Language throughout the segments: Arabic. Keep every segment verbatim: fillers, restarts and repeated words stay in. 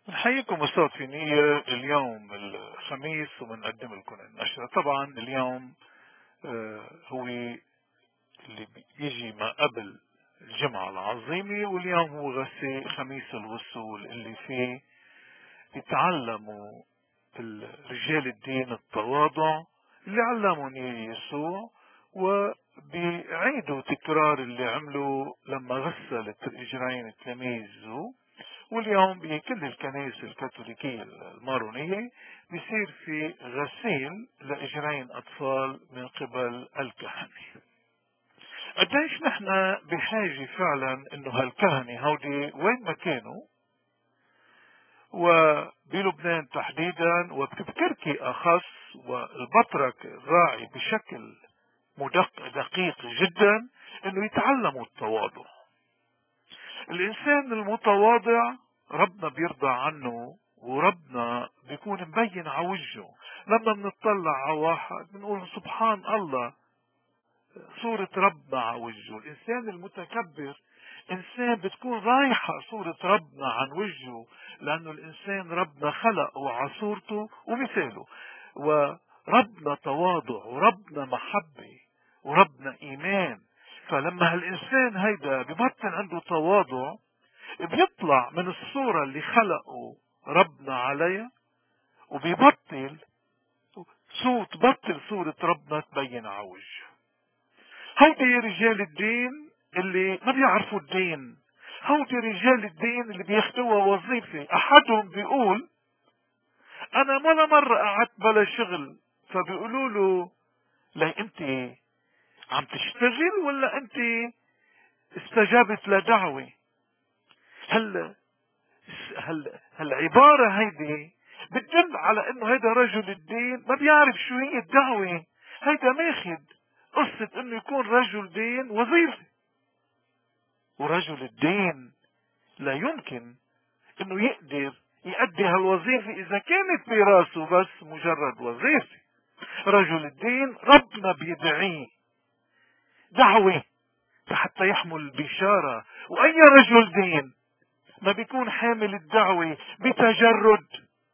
نحييكم أستاذ في نية. اليوم الخميس وبنقدم لكم النشرة. طبعا اليوم آه، هو اللي بيجي ما قبل الجمعة العظيمة، واليوم هو غسي خميس الوصول اللي فيه يتعلموا رجال الدين التواضع اللي علمهم يسوع، وبيعيدوا تكرار اللي عملوا لما غسل رجلين تلاميذه. واليوم بكل الكنائس الكاثوليكية المارونية بيصير في غسيل لإجرين أطفال من قبل الكهنة. قديش نحن بحاجة فعلا إنه هالكهنة هودي وين ما كانوا، وبلبنان تحديدا وبتركي أخص، والبطرك الراعي بشكل مدق دقيق جدا، إنه يتعلموا التواضع. الإنسان المتواضع ربنا بيرضى عنه، وربنا بيكون مبين على وجهه. لما بنطلع على واحد بنقول سبحان الله، صورة ربنا على وجهه. الإنسان المتكبر إنسان بتكون رايحة صورة ربنا عن وجهه، لأنه الإنسان ربنا خلقه على صورته ومثاله، وربنا تواضع وربنا محبة وربنا إيمان. فلما هالإنسان هيدا ببطن عنده تواضع، بيطلع من الصورة اللي خلقه ربنا عليها، وبيبطل صوت بطل صورة ربنا تبين على وجهه. هودي رجال الدين اللي ما بيعرفوا الدين، هودي رجال الدين اللي بياخدوها وظيفة. احدهم بيقول انا ولا مرة قعدت بلا شغل، فبيقولوا له لا انت عم تشتغل ولا انت استجابت لدعوة؟ هل هل هالعبارة هيدي بتدل على انه هيدا رجل الدين ما بيعرف شو هي الدعوة. هيدا ماخد قصة انه يكون رجل دين وظيفة، ورجل الدين لا يمكن انه يقدر يؤدي هالوظيفة اذا كانت براسه بس مجرد وظيفة. رجل الدين ربنا بيدعيه دعوة حتى يحمل البشارة، واي رجل دين ما بيكون حامل الدعوة بتجرد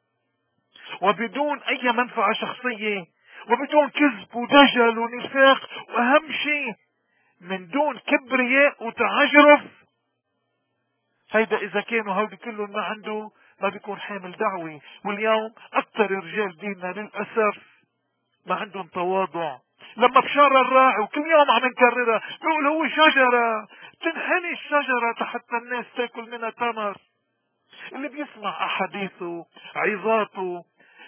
وبدون اي منفعة شخصية وبدون كذب ودجل ونفاق، واهم شيء من دون كبرياء وتعجرف. هيدا اذا كانوا هودي كلهم ما عنده ما بيكون حامل دعوة. واليوم اكثر رجال ديننا للاسف ما عندهم تواضع. لما بشار الراعي وكل يوم عم نكررها بيقول هو شجرة تنحني الشجرة حتى الناس تاكل منها تمر. اللي بيسمع احاديثه عظاته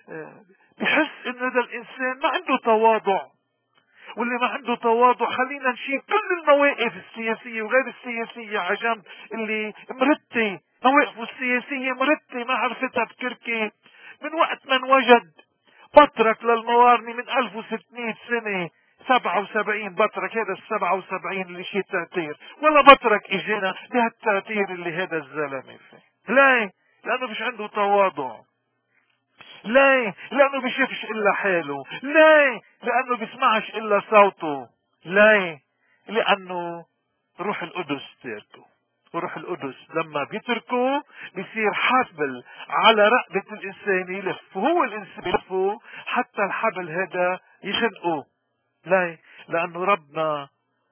بحس ان هذا الانسان ما عنده تواضع. واللي ما عنده تواضع خلينا نشيل كل المواقف السياسية وغير السياسية على جنب، اللي مرتي مواقفه السياسية مرتي ما عرفتها بتركي من وقت من وجد بطرك للموارني من ألف وستمئة سنة. سبعة وسبعين بطرك، هذا السبعة وسبعين اللي شي تأثير، ولا بطرك اجينا بهالتأثير اللي هذا الزلمة فيه. ليه؟ لانه مش عنده تواضع. ليه؟ لانه بيشوفش الا حاله. ليه؟ لانه بيسمعش الا صوته. ليه؟ لانه روح القدس تركه، وروح القدس لما بيتركه بيصير حبل على رقبة الانسان يلف، وهو الانسان يلفه حتى الحبل هذا يخنقه. ليه؟ لانه ربنا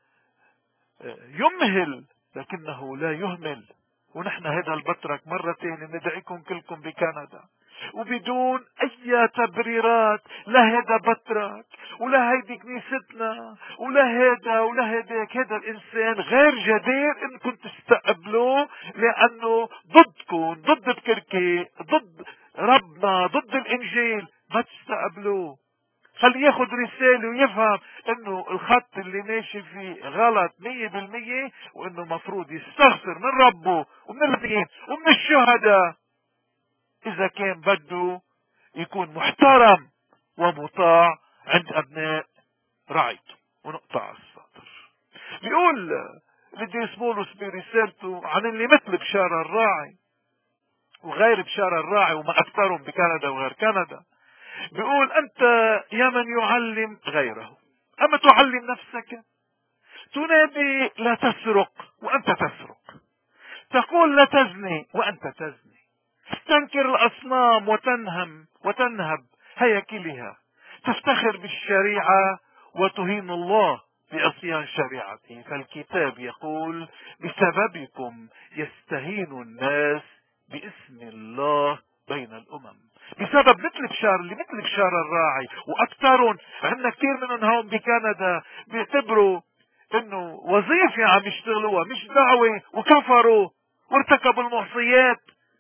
يمهل لكنه لا يهمل. ونحن هذا البطرك مرة ثانية ندعيكم كلكم بكندا، وبدون اي تبريرات، لا هذا بطرك ولا هيدي كنيستنا ولا هذا ولا هذاك. هذا الانسان غير جدير انكم تستقبلوه، لانه ضدكم، ضد بكركي، ضد ربنا، ضد الانجيل. ما تستقبلوه. خليه ياخد رسالة ويفهم انه الخط اللي ماشي فيه غلط مية بالمية، وانه مفروض يستغفر من ربه ومن الدين ومن الشهداء اذا كان بده يكون محترم ومطاع عند ابناء رعيته. ونقطع السطر. بيقول القديس بولس برسالته عن اللي مثل بشار الراعي وغير بشار الراعي وما اكثرهم بكندا وغير كندا. بيقول انت يا من يعلم غيره اما تعلم نفسك؟ تنادي لا تسرق وانت تسرق، تقول لا تزني وانت تزني، تستنكر الأصنام وتنهم وتنهب هياكلها، تفتخر بالشريعة وتهين الله بعصيان شريعته. فالكتاب يقول بسببكم يستهين الناس باسم الله بين الأمم، بسبب مثل بشار اللي مثل بشار الراعي وأكثرهم. عندنا كثير منهم هون بكندا بيعتبروا انه وظيفة عم يشتغلوها مش دعوة، وكفروا وارتكبوا المعصيات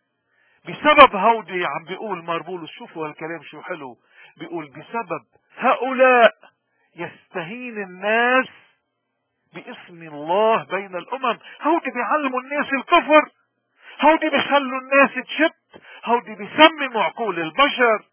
بسبب هودي. عم بيقول ماربولوس، شوفوا هالكلام شو حلو، بيقول بسبب هؤلاء يستهين الناس باسم الله بين الأمم. هودي بيعلموا الناس الكفر، هودي بيخلوا الناس تشت، هودي بيسمموا عقول البشر.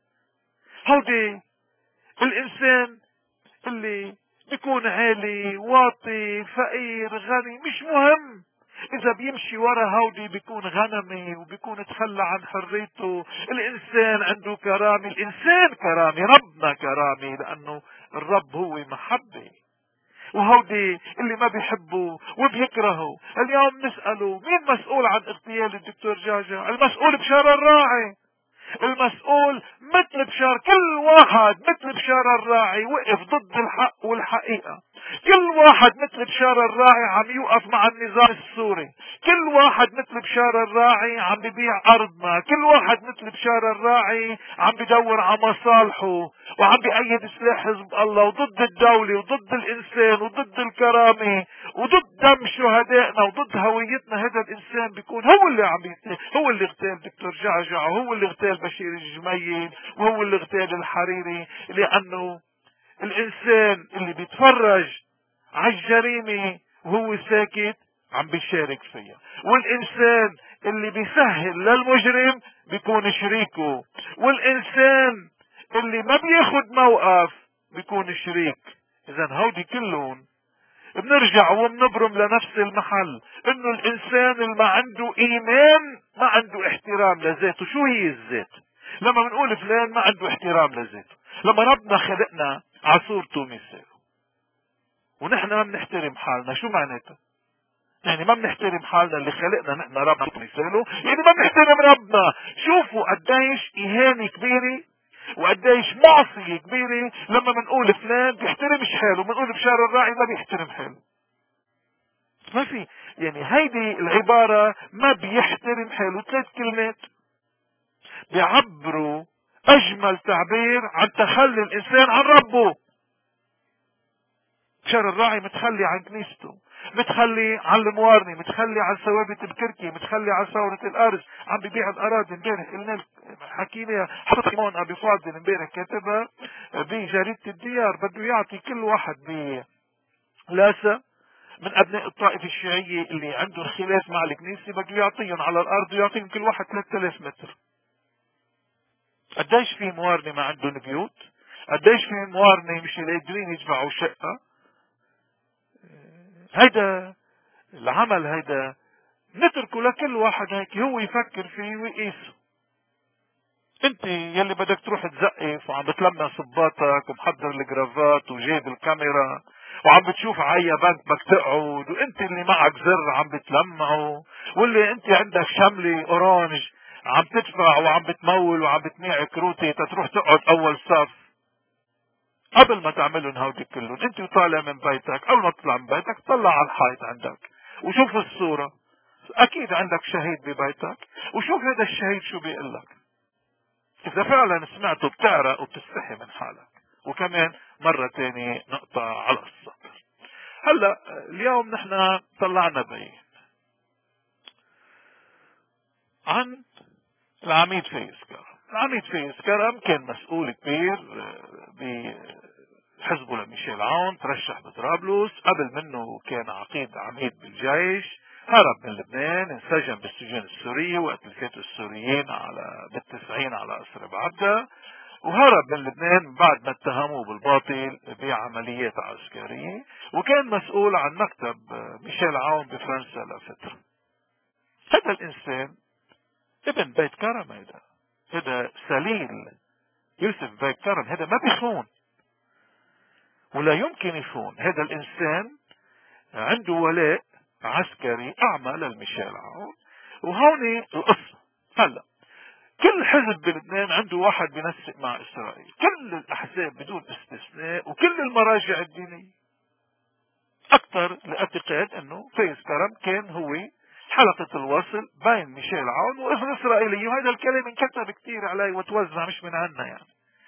هودي الإنسان اللي بيكون عالي واطي فقير غني مش مهم، اذا بيمشي ورا هودي بيكون غنمي وبيكون تخلى عن حريته. الانسان عنده كرامة، الانسان كرامة، ربنا كرامة، لانه الرب هو محبة. وهودي اللي ما بيحبوا وبيكرهوا. اليوم نسأله مين مسؤول عن اغتيال الدكتور جاجا؟ المسؤول بشار الراعي، المسؤول مثل بشار. كل واحد مثل بشار الراعي وقف ضد الحق والحقيقة. كل واحد مثل بشار الراعي عم يوقف مع النظام السوري. كل واحد مثل بشار الراعي عم ببيع أرضنا. كل واحد مثل بشار الراعي عم بدور على مصالحه وعم بأيد سلاح حزب الله وضد الدولة وضد الإنسان وضد الكرامة وضد دم شهدائنا وضد هويتنا. هذا الإنسان بيكون هو اللي عم بيقتل، هو اللي اغتال دكتور جعجع، وهو اللي اغتال بشير الجميل، وهو اللي اغتال الحريري. لأنه الإنسان اللي بيتفرج على الجريمة وهو ساكت عم بيشارك فيها، والإنسان اللي بيسهل للمجرم بيكون شريكه، والإنسان اللي ما بياخد موقف بيكون شريك. إذا هودي كلهم بنرجع وبنبرم لنفس المحل، انه الانسان اللي ما عنده ايمان ما عنده احترام لذاته. شو هي الذات؟ لما بنقول فلان ما عنده احترام لذاته، لما ربنا خلقنا على صورته ومثاله ونحن ما بنحترم حالنا، شو معناته؟ يعني ما بنحترم حالنا اللي خلقنا نحن ربنا ومثاله، يعني ما بنحترم ربنا. شوفوا قديش اهانة كبيرة وقديش معصية كبيرة لما بنقول فلان بيحترمش حاله، بنقول بشار الراعي ما بيحترم حاله. ما في، يعني هيدي العبارة ما بيحترم حاله، ثلاث كلمات بيعبروا اجمل تعبير عن تخلي الانسان عن ربه. بشار الراعي متخلي عن كنيسته، متخلي عن الموارنة، متخلي عن ثوابت بكركي، متخلي عن ثورة الارز، عم ببيع الاراضي. امبارح قلنا حكينا حط سيمون ابي فاضل امبارح كاتبها بجريدة الديار، بده يعطي كل واحد بلاسة من ابناء الطائفة الشيعية اللي عندهم خلاف مع الكنيسة، بده يعطيهم على الارض ويعطيهم كل واحد ثلاثة آلاف متر. قديش في موارنة ما عندهم بيوت؟ قديش في موارنة مش قادرين يدفعوا شقة؟ هيدا العمل هيدا نتركه لكل واحد هيك هو يفكر فيه ويقيسه. انت يلي بدك تروح تزقف وعم بتلمع صباتك ومحضر الجرافات وجايب الكاميرا وعم بتشوف عيا بنك بدك تقعد، وانت اللي معك زر عم بتلمعه، واللي انت عندك شملة اورانج عم تدفع وعم بتمول وعم بتنيع كروتي تتروح تقعد اول صف. قبل ما تعملهم هودي كلهم انت وطالع من بيتك، اول ما تطلع من بيتك طلع على الحيط عندك وشوف الصورة. اكيد عندك شهيد ببيتك، وشوف هذا الشهيد شو بيقول لك. اذا فعلا سمعته بتعرق وبتستحي من حالك. وكمان مرة تانية نقطة على السطر. هلا اليوم نحن طلعنا بيان عن العميد فايز كرم. العميد فايز كرم كان مسؤول كبير بحزبه لميشيل عون، ترشح بطرابلس، قبل منه كان عقيد عميد بالجيش، هرب من لبنان، انسجن بالسجون السورية وقت اللي فاتوا السوريين على بالتسعين على أسر بعبدة، وهرب من لبنان بعد ما اتهموه بالباطل بعمليات عسكرية، وكان مسؤول عن مكتب ميشيل عون بفرنسا لفترة. هذا الإنسان ابن بيت كرم، هذا هذا سليل يوسف بيت كرم، هذا ما بيخون ولا يمكن يخون. هذا الإنسان عنده ولاء عسكري أعمى للميشيل عون. وهون القصة. هلا كل حزب بلبنان عنده واحد بينسق مع إسرائيل، كل الأحزاب بدون استثناء وكل المراجع الدينية. أكثر لاعتقاد أنه فايز كرم كان هو حلقة الوصل بين ميشيل عون وإذن إسرائيلي، وهذا الكلام انكتب كتير عليه وتوزع مش من عنا يعني.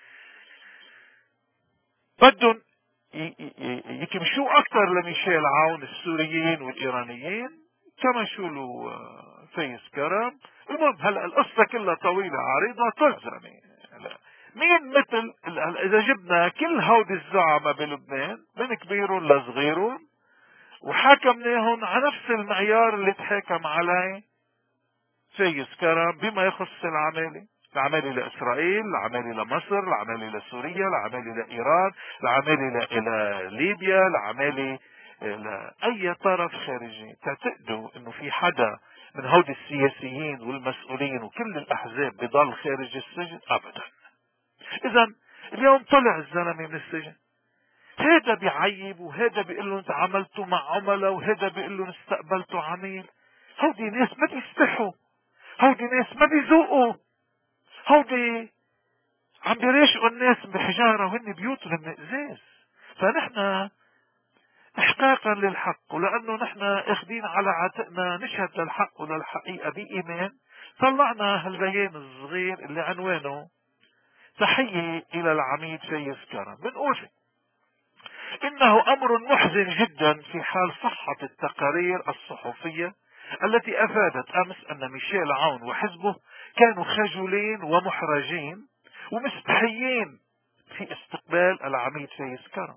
بدهم يكمشوا أكثر لميشيل عون السوريين والإيرانيين كما شو له فايز كرم. المهم هلا القصة كلها طويلة عريضة تلزمي. مين مثل إذا جبنا كل هودي الزعماء بلبنان من كبيرهم لصغيرهم وحاكمناهم على نفس المعيار اللي تحاكم عليه فايز كرم بما يخص العمالة، العمالة لإسرائيل، العمالة لمصر، العمالة لسوريا، العمالة لإيران، العمالة إلى ليبيا، العمالة لأي طرف خارجي. تعتقدوا انه في حدا من هودي السياسيين والمسؤولين وكل الأحزاب بضل خارج السجن؟ أبدا. إذا اليوم طلع الزلمة من السجن، هذا بيعيب وهذا بيقول له انت عملتوا مع عملاء وهذا بيقول له استقبلتوا عميل. هودي ناس ما بيستحوا، هودي ناس ما بيذوقوا، هودي عم بيراشقوا الناس بحجارة وهن بيوتهم من ازاز. فنحن احقاقا للحق ولانه نحن اخذين على عاتقنا نشهد للحق وللحقيقة بإيمان، طلعنا هالبيان الصغير اللي عنوانه تحية الى العميد فايز كرم. بنقول إنه أمر محزن جدا في حال صحة التقارير الصحفية التي أفادت أمس أن ميشيل عون وحزبه كانوا خجولين ومحرجين ومستحيين في استقبال العميد فايز كرم،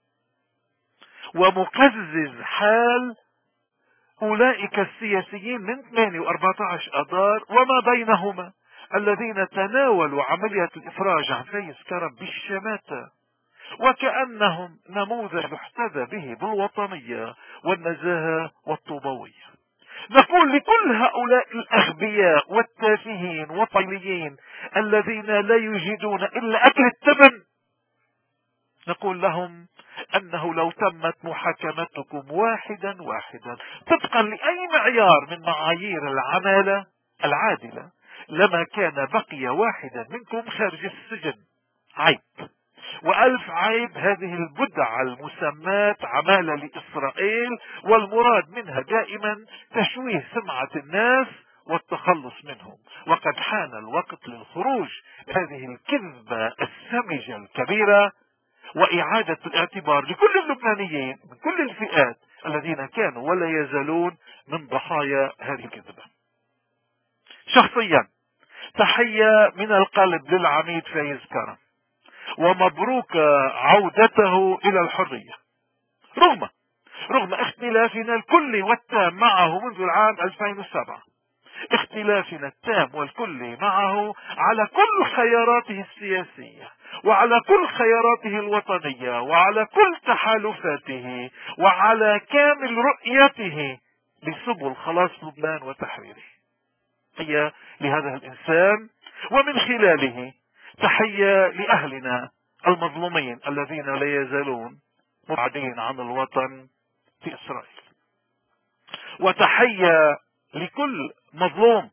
ومقزز حال أولئك السياسيين من ثمانية وأربعة عشر أذار وما بينهما الذين تناولوا عملية الإفراج عن فايز كرم بالشماتة وكأنهم نموذج يحتذى به بالوطنية والنزاهة والطوبوية. نقول لكل هؤلاء الأغبياء والتافهين والطيليين الذين لا يجدون إلا أكل التبن، نقول لهم أنه لو تمت محاكمتكم واحدا واحدا طبقا لأي معيار من معايير العمالة العادلة لما كان بقي واحدا منكم خارج السجن. عيب وألف عيب هذه البدعة المسماة عمالة لإسرائيل، والمراد منها دائما تشويه سمعة الناس والتخلص منهم. وقد حان الوقت للخروج هذه الكذبة السمجة الكبيرة وإعادة الاعتبار لكل اللبنانيين من كل الفئات الذين كانوا ولا يزالون من ضحايا هذه الكذبة. شخصيا تحية من القلب للعميد فايز كرم، ومبروك عودته إلى الحرية رغم رغم اختلافنا الكلي والتام معه منذ العام ألفين وسبعة، اختلافنا التام والكلي معه على كل خياراته السياسية وعلى كل خياراته الوطنية وعلى كل تحالفاته وعلى كامل رؤيته لسبل خلاص لبنان وتحريره. هي لهذا الإنسان ومن خلاله تحية لأهلنا المظلومين الذين لا يزالون مبعدين عن الوطن في إسرائيل، وتحية لكل مظلوم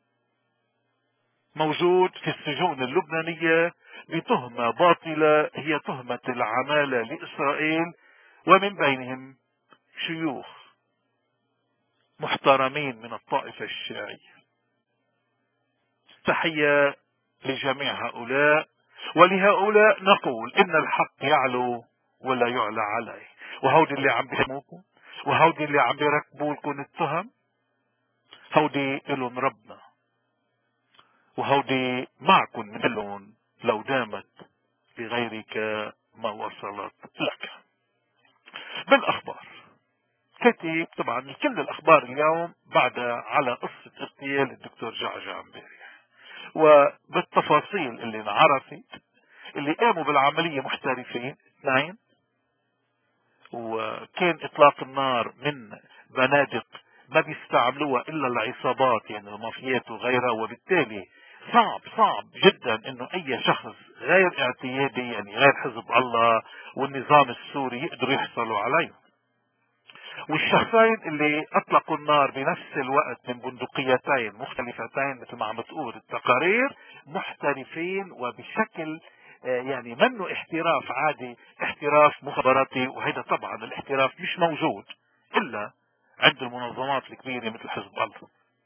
موجود في السجون اللبنانية بتهمة باطلة هي تهمة العمالة لإسرائيل، ومن بينهم شيوخ محترمين من الطائفة الشيعية. تحية لجميع هؤلاء، ولهؤلاء نقول إن الحق يعلو ولا يعلى عليه. وهودي اللي عم بيهموكم وهودي اللي عم بيركبوا لكم التهم هودي إلهم ربنا، وهودي معكم مثلهم لو دامت لغيرك ما وصلت لك. بالأخبار كتب طبعا كل الأخبار اليوم بعد على قصة اغتيال الدكتور جعجع امبارح، وبالتفاصيل اللي انعرفت اللي قاموا بالعملية محترفين اثنين، وكان اطلاق النار من بنادق ما بيستعملوها الا العصابات يعني المافيات وغيرها، وبالتالي صعب صعب جدا انه اي شخص غير اعتيادي يعني غير حزب الله والنظام السوري يقدروا يحصلوا عليه. والشخصين اللي اطلقوا النار بنفس الوقت من بندقيتين مختلفتين مثل ما عم بتقول التقارير محترفين وبشكل يعني منه احتراف عادي، احتراف مخابراتي. وهذا طبعا الاحتراف مش موجود الا عند المنظمات الكبيرة مثل حزب الله.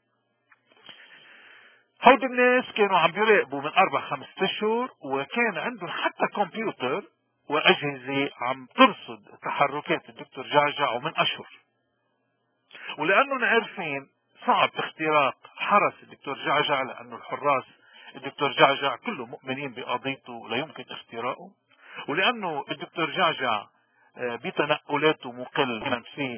هود الناس كانوا عم بيراقبوا من اربع خمس اشهر، وكان عندهم حتى كمبيوتر واجهزة عم ترصد تحركات الدكتور جعجع ومن اشهر. ولانهم عارفين صعب اختراق حرس الدكتور جعجع، لانه الحراس الدكتور جعجع كلهم مؤمنين بقضيته لا يمكن اختراقه، ولانه الدكتور جعجع بتنقلاته مقل كان في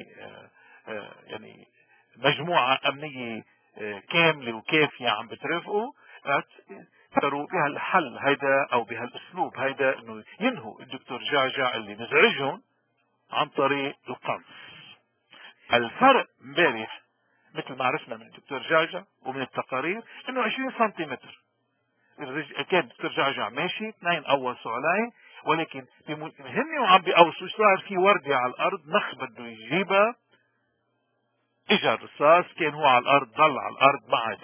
يعني مجموعة امنية كاملة وكافية عم بترافقه، اختاروا بهالحل هيدا او بهالاسلوب هيدا انه ينهوا الدكتور جعجع اللي مزعجهم عن طريق القنص. الفرق امبارح مثل ما عرفنا من الدكتور جعجع ومن التقارير انه عشرين سنتيمتر كان الدكتور جعجع ماشي، اثنين قوصوا عليه، ولكن هن وعم بيقوصوا صار في وردة على الارض، نخ بده يجيبها، اجى الرصاص، كان هو على الارض ضل على الارض ما عاد.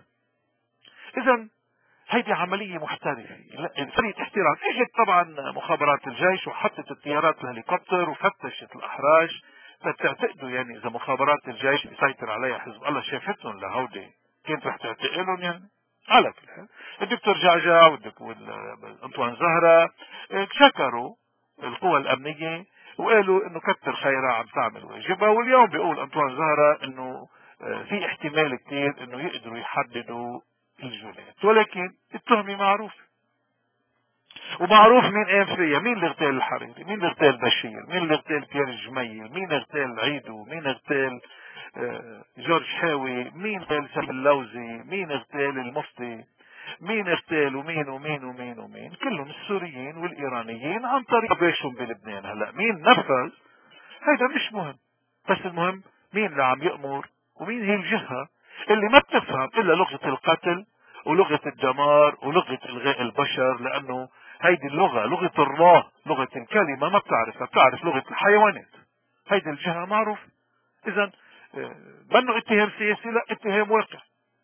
اذا هيدي عملية محترفة، فريق احتراف. اجت طبعا مخابرات الجيش وحطت الطيارات الهليكوبتر وفتشت الاحراج. فتعتقدوا يعني اذا مخابرات الجيش بيسيطر عليها حزب الله شافتهم لهودي كانت رح تعتقلهم يعني. على كل حال الدكتور جعجع والانطوان زهرة شكروا القوى الامنية وقالوا انه كتر خيرها عم تعمل واجبها. واليوم بيقول انطوان زهرة انه في احتمال كتير انه يقدروا يحددوا الجولات، ولكن التهمة معروفة ومعروف مين قام فيها، مين اللي اغتال الحريري، مين اللي اغتال بشير، مين اللي اغتال بيير الجميل، مين اغتال عيدو، مين اغتال اه جورج حاوي، مين اغتال سامي اللوزي، مين اغتال المفتي، مين اغتال ومين ومين ومين ومين، كلهم السوريين والايرانيين عن طريق بيشهم بلبنان. هلا مين نفذ هيدا مش مهم، بس المهم مين اللي عم يأمر ومين هي الجهة اللي ما بتفهم الا لغة القتل ولغة الدمار ولغة الغاء البشر، لانه هيدي اللغة لغة الله، لغة الكلمة ما بتعرفها، بتعرف لغة الحيوانات. هيدي الجهة معروف. اذا بنو اتهام سياسي، لا، اتهام واقع.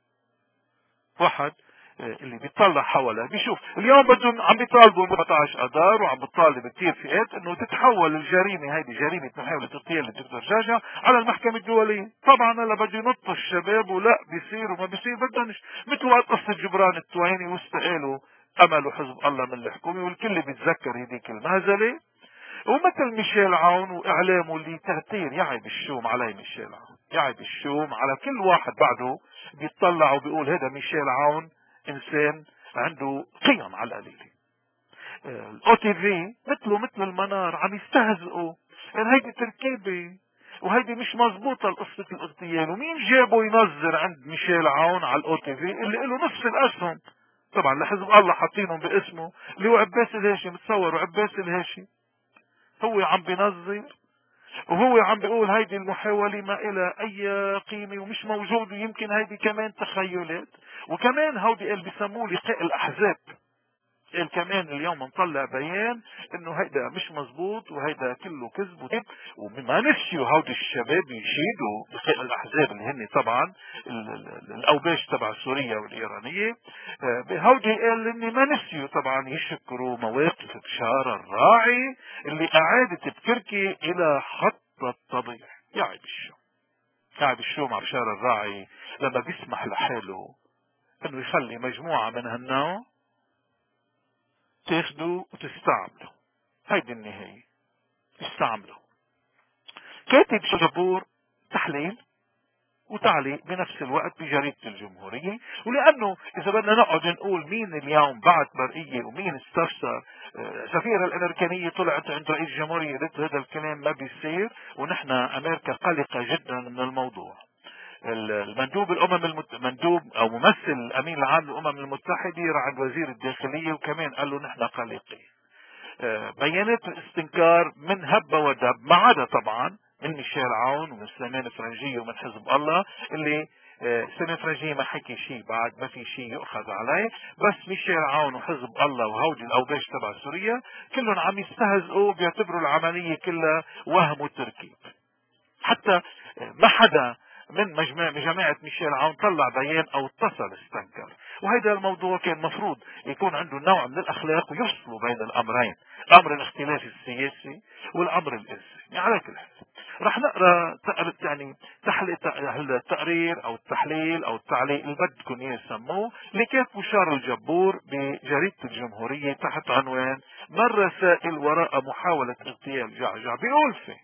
واحد اللي بيطلع حوله بيشوف اليوم بدهم عم بيطالبوا أربعة عشر اذار وعم بتطالب كثير فئات انه تتحول الجريمه هيدي جريمه محاوله اغتيال الدكتور جعجع على المحكمه الدوليه. طبعا هلا بده ينطوا الشباب ولا بيصير وما بيصير، بدهم مثل وقت قصه جبران التويني واستقالوا امل وحزب الله من الحكومه، والكل بيتذكر هذيك المهزله. ومثل ميشيل عون واعلامه اللي تغتير يعب الشوم علي ميشيل عون، يعب الشوم على كل واحد بعده بيطلع وبيقول هذا ميشيل عون انسان عنده قيم على القليله. الاو تي في مثله مثل المنار عم يستهزئوا يعني هيدي تركيبه وهيدي مش مزبوطه قصه الاغتيال. ومين جابه ينظر عند ميشيل عون على الاو تي في اللي له نصف الاسهم طبعا لحزب الله حاطينهم باسمه، اللي هو عباس الهاشم. تصوروا عباس الهاشم هو عم بينظر وهو عم بيقول هيدي المحاولة ما إلى أي قيمة ومش موجود، ويمكن هيدي كمان تخيلات. وكمان هودي اللي بيسموه لقاء الأحزاب، قال كمان اليوم مطلع بيان انه هيدا مش مزبوط وهيدا كله كذب وكذب. وما نسيوا هودي الشباب يشيدوا لقاء الاحزاب اللي هن طبعا الاوباش تبع سوريا والايرانيه. هودي قال اني ما نسيوا طبعا يشكروا مواقف بشار الراعي اللي اعادت بكركي الى خط الطبيعي. يعب الشوم، يعب الشوم على بشار الراعي لما بيسمح لحاله انه يخلي مجموعه من هالنوع تاخدوا وتستعملوا. هيدي النهاية، استعملوا. كاتب شجبور تحليل وتعليق بنفس الوقت بجريدة الجمهورية. ولأنه إذا بدنا نقعد نقول مين اليوم بعت برقية ومين استفسر، سفيرة الأمريكانية طلعت عند رئيس الجمهورية قالت هذا الكلام ما بيصير، ونحن أمريكا قلقة جدا من الموضوع. المندوب الامم المت... مندوب او ممثل الامين العام للامم المتحده عند وزير الداخليه وكمان قال له نحن قلقين. بيانات الاستنكار من هب ودب ما عدا طبعا من ميشيل عون ومن سليمان فرنجيه ومن حزب الله، اللي سليمان فرنجيه ما حكي شيء بعد، ما في شيء يؤخذ عليه. بس ميشيل عون وحزب الله وهودي الاوباش تبع سوريا كلهم عم يستهزئوا، بيعتبروا العمليه كلها وهم وتركيب. حتى ما حدا من مجمع جماعة ميشيل عون طلع بيان او اتصل استنكر. وهذا الموضوع كان مفروض يكون عنده نوع من الاخلاق ويفصلوا بين الامرين، امر الاختلاف السياسي والامر الانساني. على كل حال رح نقرا يعني التقرير او التحليل او التعليق اللي بدكم اياه سموه اللي كاتبه شارل الجبور بجريدة الجمهورية تحت عنوان ما الرسائل وراء محاولة اغتيال جعجع. بيقول فيه: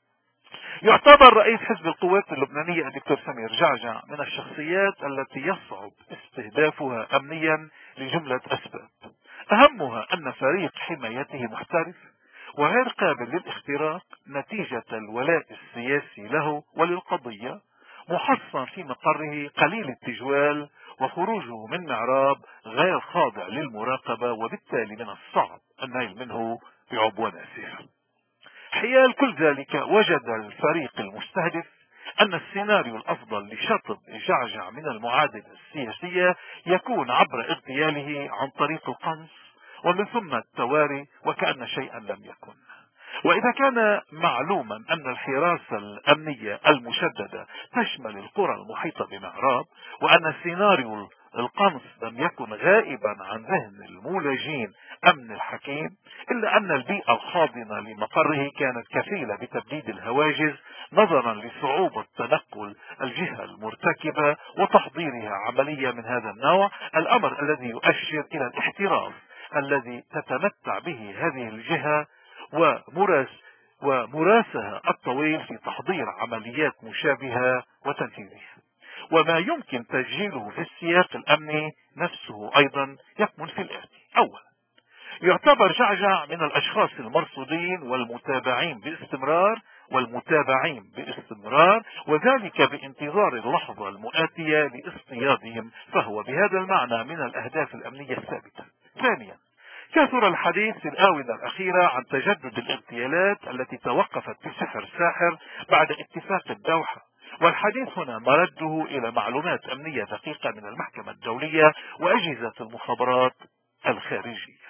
يعتبر رئيس حزب القوات اللبنانية الدكتور سمير جعجع من الشخصيات التي يصعب استهدافها امنيا لجملة اسباب، اهمها ان فريق حمايته محترف وغير قابل للاختراق نتيجة الولاء السياسي له وللقضية، محصن في مقره قليل التجوال وخروجه من معراب غير خاضع للمراقبة، وبالتالي من الصعب النيل منه بعبوة ناسفة. حيال كل ذلك وجد الفريق المستهدف أن السيناريو الأفضل لشطب جعجع من المعادلة السياسية يكون عبر اغتياله عن طريق القنص ومن ثم التواري وكأن شيئا لم يكن. وإذا كان معلوما أن الحراسة الأمنية المشددة تشمل القرى المحيطة بمعراب، وأن سيناريو القنص لم يكن غائبا عن ذهن المولجين أمن الحكيم، إلا أن البيئة الحاضنة لمقره كانت كفيلة بتبديد الهواجس نظرا لصعوبة تنقل الجهة المرتكبة وتحضيرها عملية من هذا النوع، الأمر الذي يؤشر إلى الاحتراف الذي تتمتع به هذه الجهة ومراس ومراسها الطويل في تحضير عمليات مشابهة وتنفيذها. وما يمكن تسجيله في السياق الأمني نفسه أيضا يكمن في الآتي: أولا، يعتبر جعجع من الأشخاص المرصودين والمتابعين باستمرار والمتابعين باستمرار وذلك بانتظار اللحظة المؤاتية لاصطيادهم، فهو بهذا المعنى من الأهداف الأمنية الثابتة. ثانيا، كثر الحديث في الآونة الأخيرة عن تجدد الاغتيالات التي توقفت بسحر ساحر بعد اتفاق الدوحة، والحديث هنا مرده إلى معلومات أمنية دقيقة من المحكمة الدولية وأجهزة المخابرات الخارجية.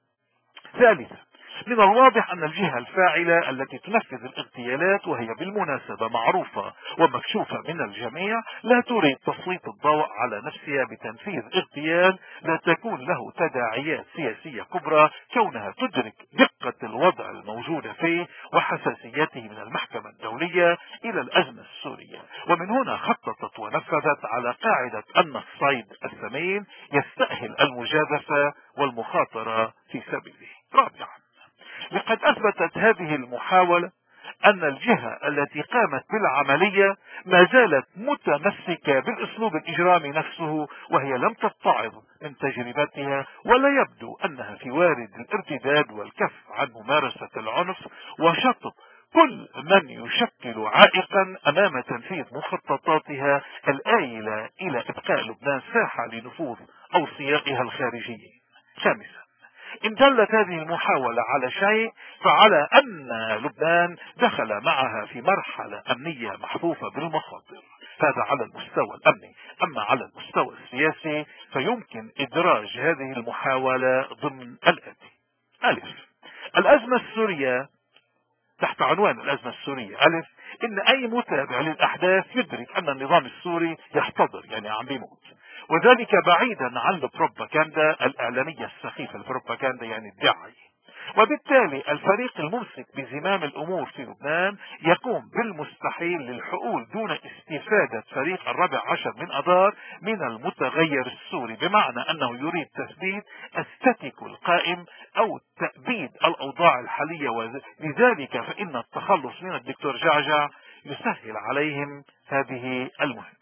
ثالثا، من الواضح أن الجهة الفاعلة التي تنفذ الاغتيالات، وهي بالمناسبة معروفة ومكشوفة من الجميع، لا تريد تسليط الضوء على نفسها بتنفيذ اغتيال لا تكون له تداعيات سياسية كبرى، كونها تدرك دقة الوضع الموجود فيه وحساسيته من المحكمة الدولية إلى الأزمة السورية، ومن هنا خططت ونفذت على قاعدة أن الصيد الثمين يستأهل المجازفة والمخاطرة في سبيله. رابعا، لقد أثبتت هذه المحاولة أن الجهة التي قامت بالعملية ما زالت متمسكة بالأسلوب الإجرامي نفسه، وهي لم تتعظ من تجربتها، ولا يبدو أنها في وارد الارتداد والكف عن ممارسة العنف وشطب كل من يشكل عائقا أمام تنفيذ مخططاتها الآيلة إلى إبقاء لبنان ساحة لنفوذ أوصيائها الخارجيين. خامسا، إن دلت هذه المحاولة على شيء فعلى أن لبنان دخل معها في مرحلة أمنية محفوفة بالمخاطر، هذا على المستوى الأمني. أما على المستوى السياسي فيمكن إدراج هذه المحاولة ضمن الآتي: ألف، الأزمة السورية، تحت عنوان الأزمة السورية: ألف، إن أي متابع للأحداث يدرك أن النظام السوري يحتضر، يعني عم بيموت، وذلك بعيدا عن البروباغندا الإعلامية السخيفة، البروباغندا يعني الدعاية. وبالتالي الفريق الممسك بزمام الأمور في لبنان يقوم بالمستحيل للحقول دون استفادة فريق الرابع عشر من أذار من المتغير السوري، بمعنى أنه يريد تثبيت الستاتيكو القائم أو تأبيد الأوضاع الحالية، ولذلك فإن التخلص من الدكتور جعجع يسهل عليهم هذه المهمة.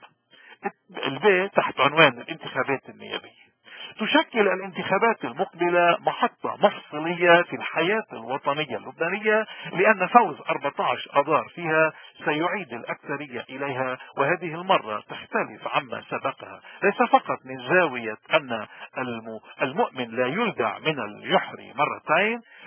البيت تحت عنوان الانتخابات النيابية: تشكل الانتخابات المقبلة محطة مفصلية في الحياة الوطنية اللبنانية، لأن فوز أربعة عشر أذار فيها سيعيد الأكثرية إليها، وهذه المرة تختلف عما سبقها، ليس فقط من زاوية أن المؤمن لا يلدع من الجحر مرتين،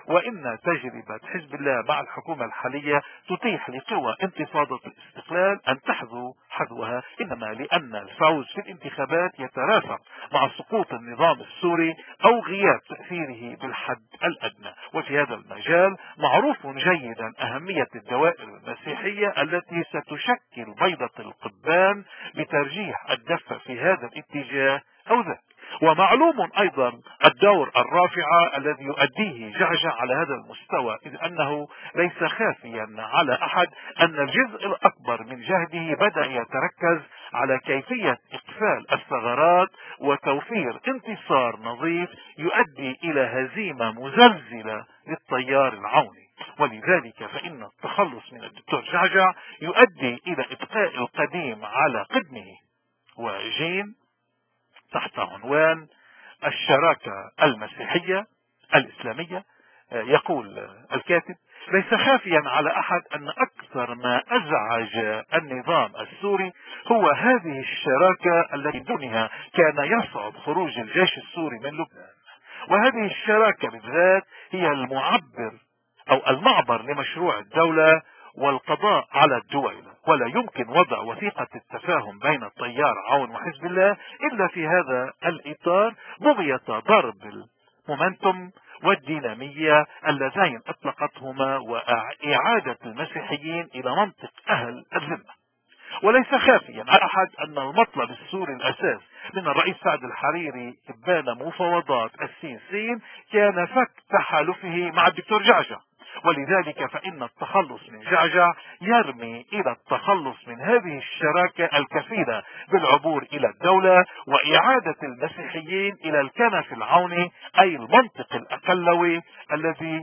وإن تجربة حزب الله مع الحكومة الحالية تتيح لقوى انتفاضة الاستقلال أن تحذو حذوها، إنما لأن الفوز في الانتخابات يترافق مع سقوط النظام السوري أو غياب تأثيره بالحد الأدنى. وفي هذا المجال معروف جيدا أهمية الدوائر المسيحية التي ستشكل بيضة القضبان بترجيح الدفة في هذا الاتجاه أو ذاك. ومعلوم أيضا الدور الرافع الذي يؤديه جعجع على هذا المستوى، إذ أنه ليس خافيا على أحد أن الجزء الأكبر من جهده بدأ يتركز على كيفية إقفال الثغرات وتوفير انتصار نظيف يؤدي إلى هزيمة مزلزلة للتيار العوني. ولذلك فإن التخلص من الدكتور جعجع يؤدي إلى إبقاء القديم على قدمه. وجين تحت عنوان الشراكة المسيحية الإسلامية يقول الكاتب: ليس خافيا على أحد أن أكثر ما أزعج النظام السوري هو هذه الشراكة التي دونها كان يصعب خروج الجيش السوري من لبنان. وهذه الشراكة بالذات هي المعبر أو المعبر لمشروع الدولة والقضاء على الدولة، ولا يمكن وضع وثيقة التفاهم بين التيار عون وحزب الله إلا في هذا الإطار، بغية ضرب المومنتوم والدينامية اللذين أطلقتهما وإعادة المسيحيين إلى منطق أهل الذمة. وليس خافيا على أحد أن المطلب السوري الأساس من الرئيس سعد الحريري إبان مفاوضات السين سين كان فك تحالفه مع الدكتور جعجع. ولذلك فإن التخلص من جعجع يرمي إلى التخلص من هذه الشراكة الكفيلة بالعبور إلى الدولة وإعادة المسيحيين إلى الكنف العوني، أي المنطق الأقلوي الذي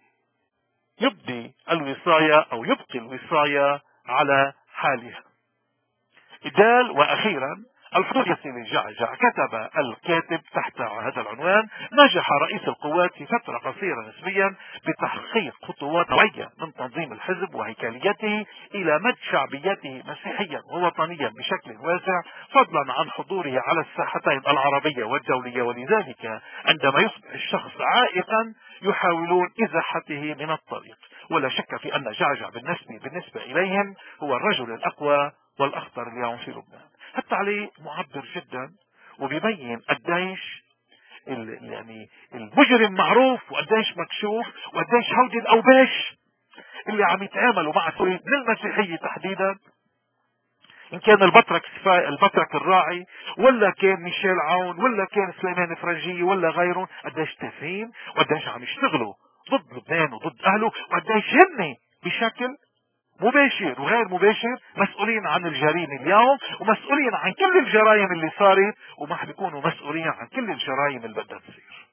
يبدي الوصاية أو يبقي الوصاية على حالها. إدال. وأخيرا الحضور يسيل جعجع. كتب الكاتب تحت هذا العنوان: نجح رئيس القوات في فترة قصيرة نسبيا بتحقيق خطوات نوعية من تنظيم الحزب وهيكليته إلى مد شعبيته مسيحيا ووطنيا بشكل واسع، فضلا عن حضوره على الساحتين العربية والدولية. ولذلك عندما يصبح الشخص عائقا يحاولون إزاحته من الطريق. ولا شك في أن جعجع بالنسبة, بالنسبة إليهم هو الرجل الأقوى والأخطر اليوم في لبنان. التعليق معبر جدا وبيبين قديش يعني المجرم معروف وقديش مكشوف وقديش هودي الأوباش اللي عم يتعاملوا مع سوريا من المسيحية تحديدا، إن كان البطرك البطرك الراعي ولا كان ميشيل عون ولا كان سليمان فرنجي ولا غيرهم، قديش تافهين وقديش عم يشتغلوا ضد لبنان وضد أهله، وقديش هن بشكل مباشر وغير مباشر مسؤولين عن الجريمة اليوم ومسؤولين عن كل الجرائم اللي صارت، وما بيكونوا مسؤولين عن كل الجرائم اللي بدها تصير.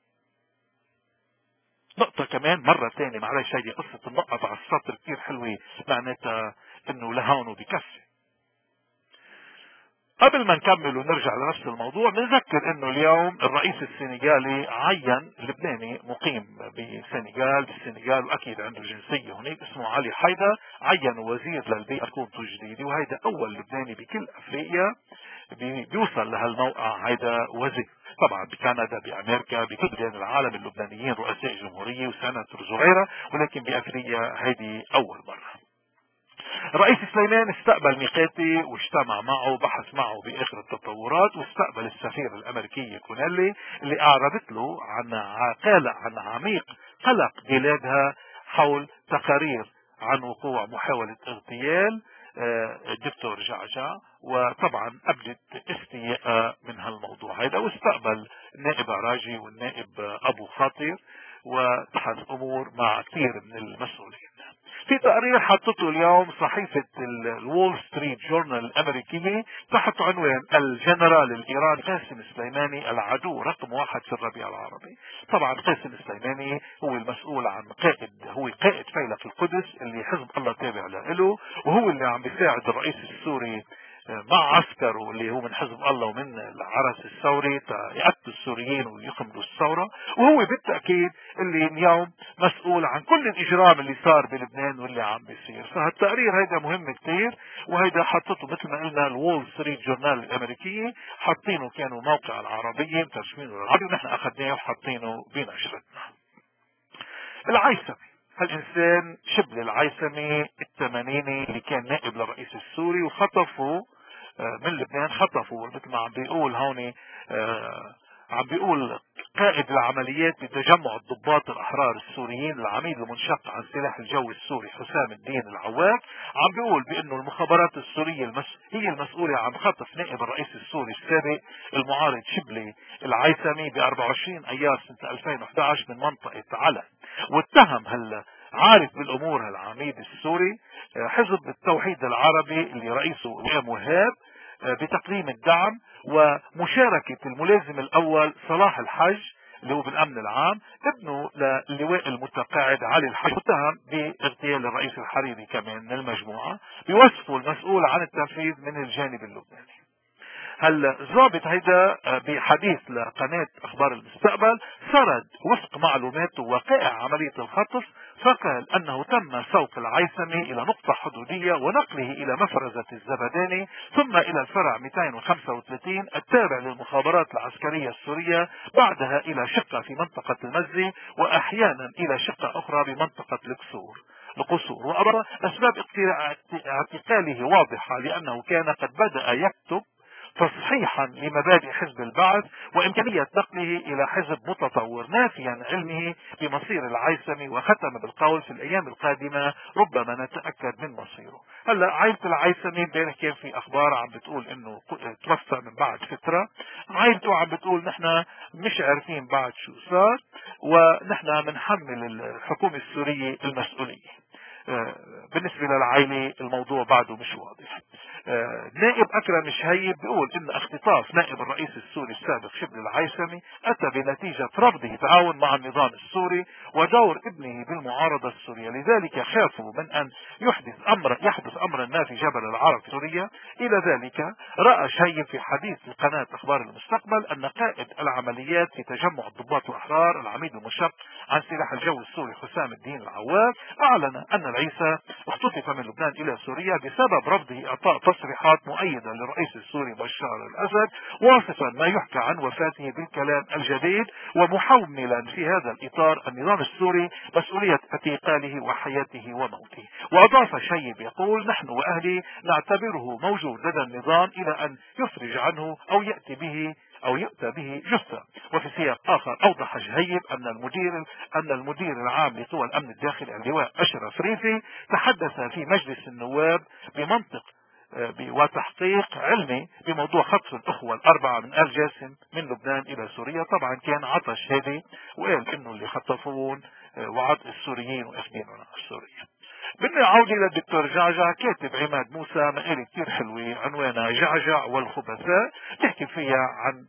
نقطة كمان مرة تانية، معلش هيدي قصة النقط على السطر كتير حلوة، معناتها انه لهون وبكفي. قبل ما نكمل ونرجع لنفس الموضوع، نذكر انه اليوم الرئيس السنغالي عين لبناني مقيم بالسنغال بالسنغال واكيد عنده جنسية هناك، اسمه علي حيدر، عين وزير للبيئة الكونتو الجديدة، وهيدا اول لبناني بكل افريقيا بيوصل لهالموقع هيدا وزير. طبعا بكندا بامريكا بكل بلدان العالم اللبنانيين رؤساء جمهورية وسناتورز وغيرها، ولكن بافريقيا هيدي اول مرة. الرئيس سليمان استقبل ميقاتي واجتمع معه بحث معه باخر التطورات، واستقبل السفير الامريكي كونيلي اللي اعربت له عن قلق عن عميق قلق بلادها حول تقارير عن وقوع محاولة اغتيال الدكتور جعجع، وطبعا ابدت استياء من هالموضوع هذا. واستقبل النائب عراجي والنائب ابو خاطر وبحث امور مع كثير من المسؤولين. في تقرير حطته اليوم صحيفة الول ستريت جورنال الأمريكية تحت عنوان الجنرال الإيراني قاسم سليماني العدو رقم واحد في الربيع العربي. طبعا قاسم سليماني هو المسؤول عن قائد هو قائد فيلق القدس اللي حزب الله تابع له، وهو اللي عم بيساعد الرئيس السوري مع عسكره اللي هو من حزب الله ومن العرس الثوري يقتلوا السوريين ويخمدوا الثورة، وهو بالتأكيد اللي اليوم مسؤول عن كل الإجرام اللي صار بلبنان واللي عم بيصير. فهالتقرير هيدا مهم كتير، وهيدا حطته مثل ما قلنا الول ستريت جورنال الأمريكية، حاطينه كانوا موقع العربية مترجمينه للعربي ونحن أخذناه وحاطينه بنشرتنا. العيسمي، هالإنسان شبل العيسمي الثمانيني اللي كان نائب للرئيس السوري وخطفه من لبنان، خطفوا مثل ما عم بيقول هون، آه عم بيقول قائد العمليات بتجمع الضباط الأحرار السوريين العميد المنشق عن سلاح الجو السوري حسام الدين العواق، عم بيقول بأنه المخابرات السورية المس... هي المسؤولة عن خطف نائب الرئيس السوري السابق المعارض شبلي العيسمي ب أربعة وعشرين أيار سنة ألفين وإحدى عشر من منطقة علم. واتهم هلا عارف بالأمور العميد السوري حزب التوحيد العربي اللي رئيسه وئام وهاب بتقديم الدعم ومشاركة الملازم الأول صلاح الحج اللي هو بالأمن العام ابنه للواء المتقاعد علي الحج، متهم باغتيال الرئيس الحريري كمان من المجموعة، بوصفه المسؤول عن التنفيذ من الجانب اللبناني. هلا الضابط هيدا بحديث لقناة اخبار المستقبل سرد وفق معلوماته وقائع عملية الخطف، فقال انه تم سوق العيسمي الى نقطة حدودية ونقله الى مفرزة الزبداني ثم الى الفرع مئتين وخمسة وثلاثين التابع للمخابرات العسكرية السورية، بعدها الى شقة في منطقة المزي واحيانا الى شقة اخرى بمنطقة القصور القصور وأبرى اسباب اعتقاله واضحة لانه كان قد بدأ يكتب تصحيحا لمبادئ حزب البعث وامكانية نقله الى حزب متطور، نافيا علمه بمصير العيسمي، وختم بالقول في الايام القادمة ربما نتأكد من مصيره. هلا عائلة العيسمي امبارح كان في اخبار عم بتقول انه توفى من بعد فترة، عائلته عم بتقول نحن مش عارفين بعد شو صار ونحن بنحمل الحكومة السورية المسؤولية. بالنسبة للعائلة الموضوع بعده مش واضح. نائب أكرم شهيب بيقول إن اختطاف نائب الرئيس السوري السابق شبل العيسمي أتى بنتيجة رفضه التعاون مع النظام السوري ودور ابنه بالمعارضة السورية، لذلك خافوا من أن يحدث أمر يحدث أمرا ما في جبل العرب في سوريا. إلى ذلك رأى شهيب في حديث لقناة أخبار المستقبل أن قائد العمليات في تجمع الضباط الأحرار العميد المنشق عن سلاح الجو السوري حسام الدين العواق أعلن أن العيسى اختطف من لبنان إلى سوريا بسبب رفضه إعطاء تصريحات مؤيدة للرئيس السوري بشار الأسد، واصفا ما يحكى عن وفاته بالكلام الجديد، ومحملا في هذا الإطار النظام السوري مسؤولية اعتقاله وحياته وموته. وأضاف شيب يقول نحن وأهلي نعتبره موجود لدى النظام إلى أن يفرج عنه أو يأتي به أو يؤتى به جثة. وفي سياق آخر أوضح شهيب أن المدير أن المدير العام لقوى الأمن الداخلي اللواء أشرف ريفي تحدث في مجلس النواب بمنطق وتحقيق علمي بموضوع خطف الأخوة الأربعة من آل جاسم من لبنان إلى سوريا. طبعا كان عطش هذه وقال إنه اللي خطفون وعد السوريين وأخذينهم على سوريا. بدنا عودة للدكتور جعجع. كاتب عماد موسى مقالة كتير حلوة عنوانها جعجع والخبثاء، تحكي فيها عن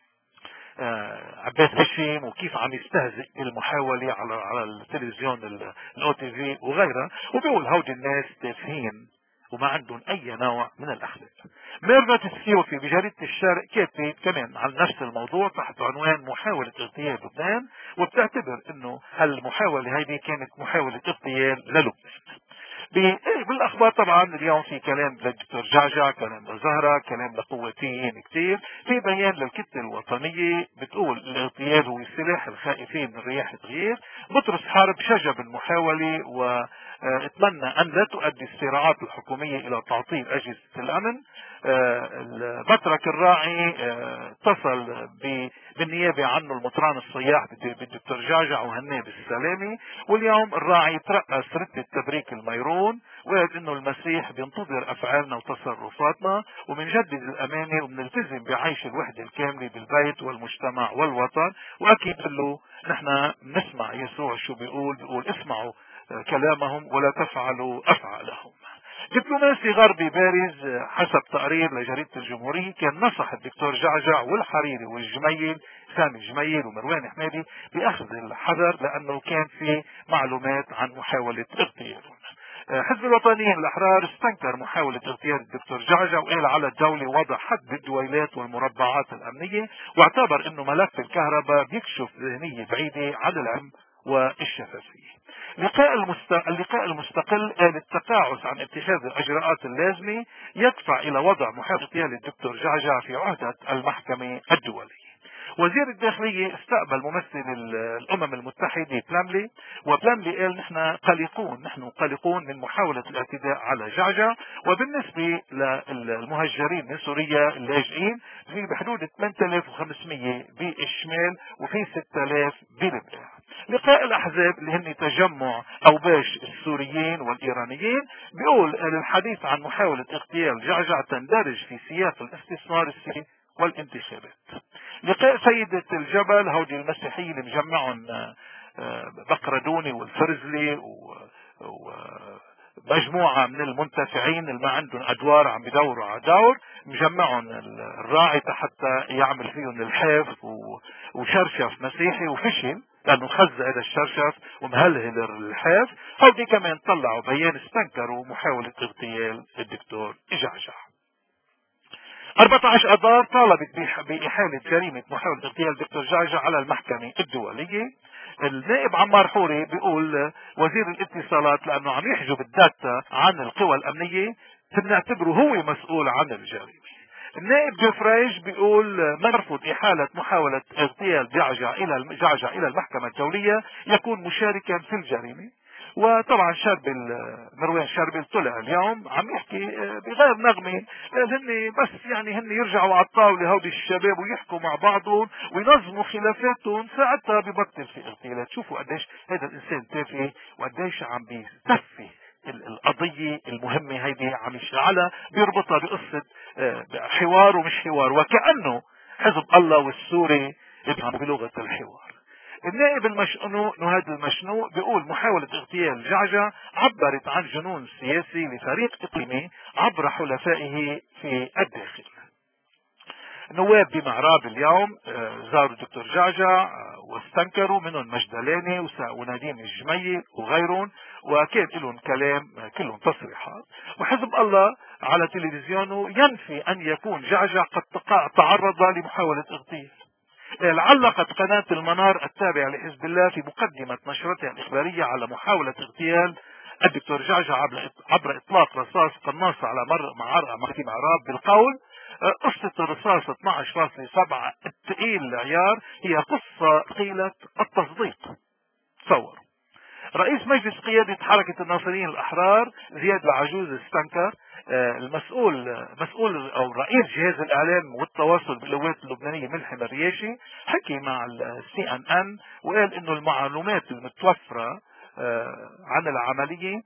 عباس هشيم وكيف عم يستهزئ المحاولة على على التلفزيون الاو تي في وغيرها، وبيقول هودي الناس تافهين وما عندهم اي نوع من الاخلاق. ميرفت السيوفي بجريدة الشرق كاتب كمان عن نفس الموضوع تحت عنوان محاولة اغتيال لبنان، وبتعتبر انه هالمحاولة هذه كانت محاولة اغتيال للبنان. بالاخبار طبعا اليوم في كلام للدكتور جعجع، كلام لزهرة، كلام لقوتيين كتير، في بيان للكتلة الوطنية بتقول الاغتيال هو سلاح الخائفين من رياح التغيير. بطرس حرب شجب المحاولة واتمنى ان لا تؤدي الصراعات الحكومية الى تعطيل اجهزة الامن. بطرك الراعي اتصل بالنيابة عنه المطران الصياح بالدكتور جعجع وهناه بالسلامة، واليوم الراعي ترأس رتبة تبريك الميرون وقال انه المسيح بينتظر افعالنا وتصرفاتنا وبنجدد الامانة وبنلتزم بعيش الوحدة الكاملة بالبيت والمجتمع والوطن. واكيد له نحن نسمع يسوع شو بيقول، بيقول اسمعوا كلامهم ولا تفعلوا افعالهم. دبلوماسي غربي بارز حسب تقرير لجريدة الجمهورية كان نصح الدكتور جعجع والحريري والجميل سامي الجميل ومروان حمادي بأخذ الحذر لأنه كان في معلومات عن محاولة اغتيالهم. حزب الوطنيين الأحرار استنكر محاولة اغتيال الدكتور جعجع وقال على الدولة وضع حد بالدويلات والمربعات الأمنية، واعتبر أنه ملف الكهرباء بيكشف ذهنية بعيدة عن العلم والشفافية. اللقاء اللقاء المستقل قال التقاعس عن اتخاذ الإجراءات اللازمة يدفع إلى وضع محاولة اغتيال الدكتور جعجع في عهدة المحكمة الدولية. وزير الداخلية استقبل ممثل الأمم المتحدة بلاملي، وبلاملي قال نحن قلقون نحن قلقون من محاولة الاعتداء على جعجع، وبالنسبة للمهجرين من سوريا اللاجئين في بحدود ثمانية آلاف وخمسمية بالشمال وفي ستة آلاف بلبنان. لقاء الأحزاب اللي هن تجمع أوباش السوريين والإيرانيين بيقول الحديث عن محاولة اغتيال جعجع تندرج في سياق الاستثمار السياسي والانتخابات. لقاء سيدة الجبل، هودي المسيحيين اللي مجمعهم بقردوني والفرزلي ومجموعة من المنتفعين اللي ما عندهم أدوار عم بدوروا على دور، مجمعهم الراعي حتى يعمل فيهم الحاف وشرشف مسيحي وفشل لأنه خز هذا الشرشف ومهلهل الحاف. هودي كمان طلعوا بيان استنكروا محاولة اغتيال الدكتور جعجع. أربعة عشر أذار طالبت بإحالة جريمة محاولة اغتيال الدكتور جعجع على المحكمة الدولية. النائب عمار حوري بيقول وزير الاتصالات لأنه عم يحجب الداتا عن القوى الأمنية بنعتبره هو مسؤول عن الجريمة. النائب جفريج بيقول ما نرفض إحالة محاولة اغتيال جعجع إلى جعجع إلى المحكمة الدولية يكون مشاركا في الجريمة. وطبعا شربل مروان شربل طلع اليوم عم يحكي بغير نغمه، قال هن بس يعني هن يرجعوا على الطاوله هودي الشباب ويحكوا مع بعضهم وينظموا خلافاتهم ساعتها ببطل في اغتيالات. شوفوا قديش هذا الانسان تافه وقديش عم بيتفه القضية المهمة هيدي، عم يشعلها بيربطها بقصة حوار ومش حوار، وكأنه حزب الله والسوري بلغة الحوار. النائب المشنوق نهاد المشنوق بيقول محاولة اغتيال جعجع عبرت عن جنون سياسي لفريق اقليمي عبر حلفائه في الداخل. نواب بمعراب اليوم زاروا الدكتور جعجع واستنكروا، منهم مجدلاني ونديم الجميل وغيرهم، وكان لهم كلام كلهم تصريحات. وحزب الله على تلفزيونه ينفي ان يكون جعجع قد تعرض لمحاولة اغتيال. علقت قناة المنار التابعة لحزب الله في مقدمة نشرتها الإخبارية على محاولة اغتيال الدكتور جعجع عبر إطلاق رصاص قناصة على مر مركب معراب بالقول قصة الرصاص اثني عشر فاصلة سبعة الثقيل العيار هي قصة قيلة التصديق. تصور رئيس مجلس قيادة حركة الناصريين الأحرار زياد العجوز استنكر. المسؤول مسؤول او رئيس جهاز الاعلام والتواصل بالقوات اللبنانيه ملحم الرياشي حكي مع السي ان ان وقال انه المعلومات المتوفره عن العمليه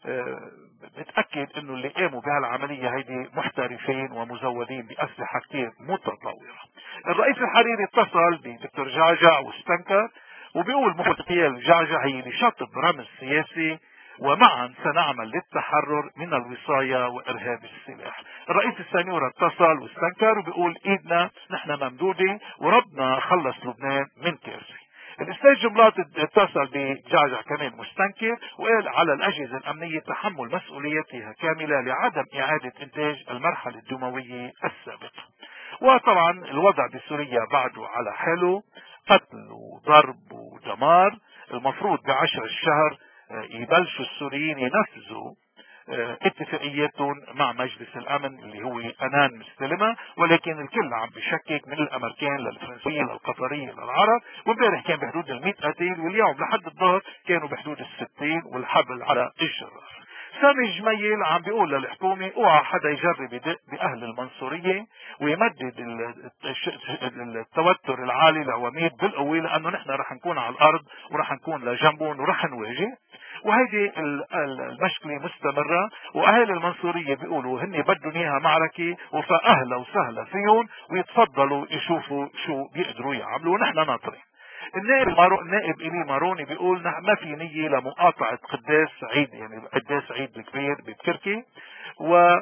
بتاكد انه اللي قاموا بهالعمليه هيدي محترفين ومزودين باسلحه كثير متطوره. الرئيس الحريري اتصل بدكتور جعجع واستنكر وبيقول محاولة اغتيال جعجع هي لشطب رمز سياسي ومعا سنعمل للتحرر من الوصاية وإرهاب السلاح. الرئيس السنيورة اتصل واستنكر وبيقول ايدنا نحن ممدودة وربنا خلص لبنان من كارثة. الاستاذ جملات اتصل بجعجع كمان مستنكر وقال على الأجهزة الأمنية تحمل مسؤوليتها كاملة لعدم إعادة إنتاج المرحلة الدموية السابقة. وطبعا الوضع بسوريا بعده على حاله، قتل وضرب ودمار. المفروض بعشر الشهر يبلشوا السوريين ينفذوا اتفاقياتهم مع مجلس الامن اللي هو انان مستلمة، ولكن الكل عم بيشكك من الامريكان للفرنسيين للقطريين للعرب. وامبارح كان بحدود المئة قتيل واليوم لحد الظهر كانوا بحدود الستين والحبل على الجرار. سامي الجميل عم بيقول للحكومة اوعى حدا يجرب يدق باهل المنصورية ويمدد التوتر العالي لعواميد بالقوة، لانه نحن رح نكون على الارض ورح نكون لجنبهم ورح نواجه. وهيدي المشكلة مستمرة، واهل المنصورية بيقولوا هن بدهم اياها معركة وفاهلا وسهلا فيهم ويتفضلوا يشوفوا شو بيقدروا يعملوا ونحن ناطرين. النائب المارو... النائب إلي ماروني بيقول ما في نية لمقاطعة قداس سعيد، يعني قداس سعيد الكبير بتركي. و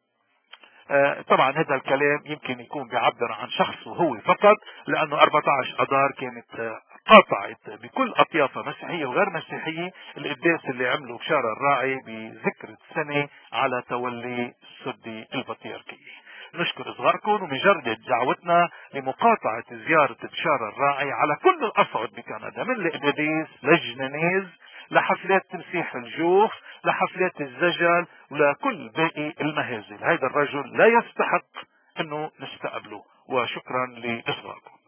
طبعا هذا الكلام يمكن يكون بيعبر عن شخصه هو فقط، لأنه أربعة عشر أذار كانت قاطعت بكل أطيافها مسيحية وغير مسيحية القداس اللي عمله بشارة الراعي بذكرى سنة على تولي السدي البطريركية. نشكر صغاركم ومجرد دعوتنا لمقاطعة زيارة بشارة الراعي على كل الأصعد بكندا، من القداديس لجنانيز لحفلات تمسيح الجوف لحفلات الزجل ولكل باقي المهازل. هذا الرجل لا يستحق انه نستقبله. وشكرا لإصغائكم.